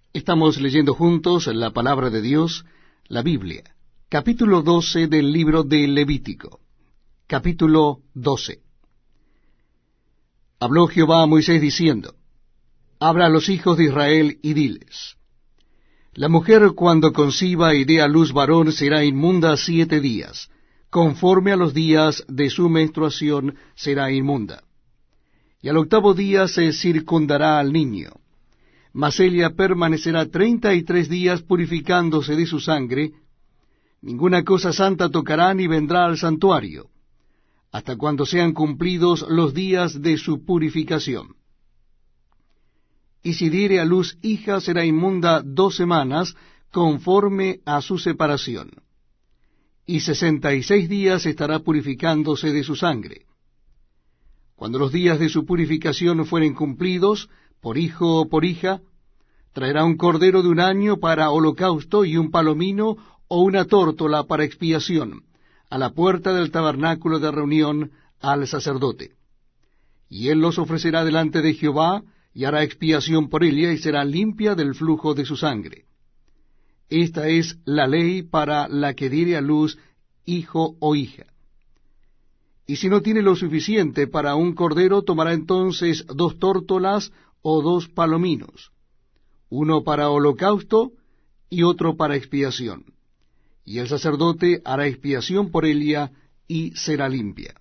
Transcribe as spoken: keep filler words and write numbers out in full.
Estamos leyendo juntos la palabra de Dios, la Biblia, capítulo doce del libro de Levítico. Capítulo doce. Habló Jehová a Moisés diciendo: Habla a los hijos de Israel y diles: La mujer cuando conciba y dé a luz varón será inmunda siete días, conforme a los días de su menstruación será inmunda. Y al octavo día se circundará al niño. Mas ella permanecerá treinta y tres días purificándose de su sangre, ninguna cosa santa tocará ni vendrá al santuario, hasta cuando sean cumplidos los días de su purificación. Y si diere a luz hija será inmunda dos semanas, conforme a su separación. Y sesenta y seis días estará purificándose de su sangre. Cuando los días de su purificación fueren cumplidos, por hijo o por hija, traerá un cordero de un año para holocausto y un palomino o una tórtola para expiación, a la puerta del tabernáculo de reunión al sacerdote. Y él los ofrecerá delante de Jehová, y hará expiación por ella, y será limpia del flujo de su sangre. Esta es la ley para la que diere a luz hijo o hija. Y si no tiene lo suficiente para un cordero, tomará entonces dos tórtolas o dos palominos, uno para holocausto y otro para expiación. Y el sacerdote hará expiación por ella, y será limpia.